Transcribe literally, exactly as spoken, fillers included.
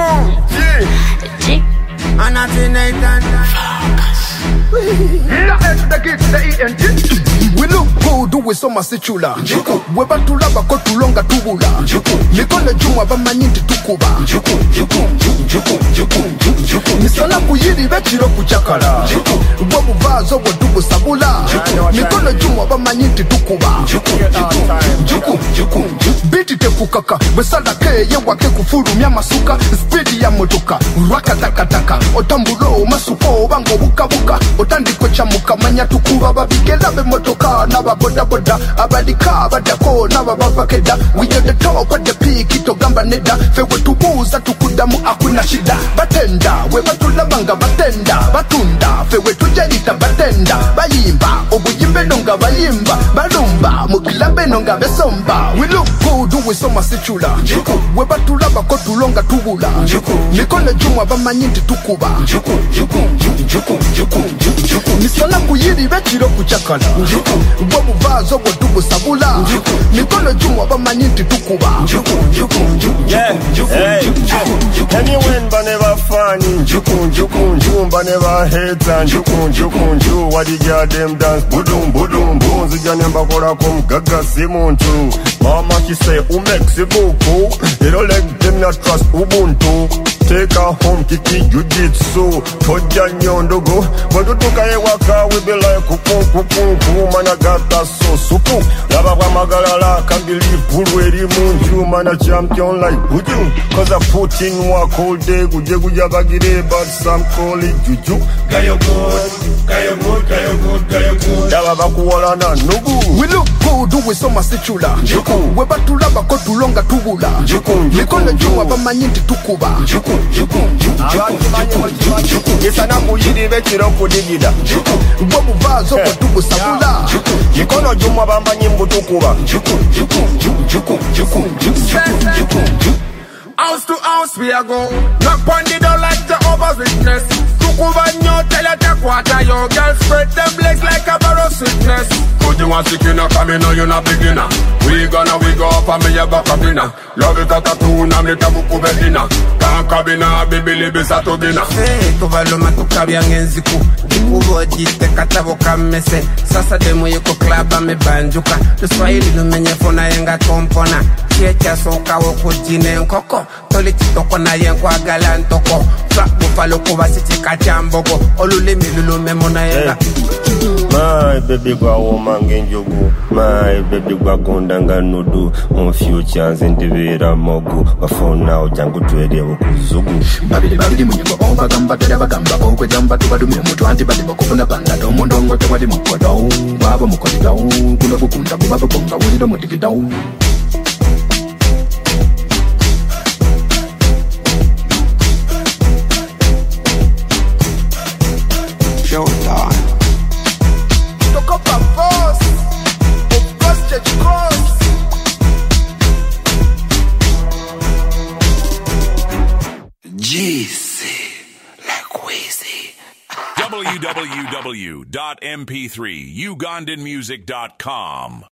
G. Anati Nathan. We look good with some situla. We batula bako tulonga tubula. Mikole juma bamanyinti tukuba. Misala kuyiri bechiro kuchakala. Wabu vazo wadubu sabula. Mikole juma bamanyinti tukuba. Biti te kukaka. Besala ke ye wake kufuru myama suka. Speedy ya motoka. Raka taka taka. Otambulo masuko bango buka buka. Otandiko chamuka manya tukuba babigela be motoka na baboda boda abadika badako na babakeda. We at the top of the peak ito gamba neda. Fewe tubuza tukudamu akuna shida. Batenda we batulabanga batenda batunda fewe tujanita batenda bayimba obuyimbe nonga bayimba balumba mukilambe nonga besomba. We look good with some situla. We batulaba ko tulonga tubula. Mikole juma bamanyinti tukuba. Misala kuyiri bechiro kuchakala. Wabu vazo wadubu sabula. Mikole juma bamanyinti tukuba. Yeah, hey, anyone but never funny. Jukun, jukun, jumba never hate and jukun, jukun, ju. What did ya them dance? Budum, budum, boom. Zija nemba kora kum gaga simuntu. Mama she say umeksi buku. They don't let them not trust Ubuntu. Take her home, kiki jujitsu. Toja nyondogo. Wadutuka ye waka, we be like kuku, kuku, kuku. Man, I got that so suku. Lava magalala, can't believe pulweri munju. Man, a champion like Buju. Cause I put in work all day. Guje guja bagire, but some call it juju. Gayo good, gayo good, gayo good, gayo good. Lava bakuwala na nugu. We look good with some situla. We batula bako tulonga tubula. Mikole juma bamanyinti tukuba. Yesana kuyiri bechiro kudigida. Wabu vazo wadubu sabula. Yikono juma bamanyimbu tukuba. House to house we are go. Knock on the door like Jehovah's Witness. Tukuba nyo tell ya take water. Your girl spread them legs like a barrow sickness. Could you want to kill no come in or you not beginner? We gonna we go up and me a back up dinner. Love it at a tune and me tabu kubedina. Can't cabina baby libi sato dina. Hey, tuvaloma tukabya ngenziku. Dikubo jite katabo kamese. Sasa demo yuko club ame banjuka. Tuswahili lumenye fona yenga kompona. Checha soka woko jine nkoko. Toli chitoko na yenkwa galantoko. Flak bufalo kuba siti kachambogo. Olule milulu memona yenga. My baby gwa womange njogu. My baby gwa gondanga nudu. Mon future nzindivira mogu. Wafona ujangu tuwede wukuzugu. Babidi babidi mwenyengo oba gamba tere bagamba. Okwe jamba tubadu mwemutu anti badi bakufuna banda. Tomondongo te wadi mkodo. Baba mkodi dao. Kuna kukunda bubaba bonga. Wadido mutiki dao. Showtime. Took up a boss. Of course, Church Cross. G C like Weezy. w w w dot m p three ugandan music dot com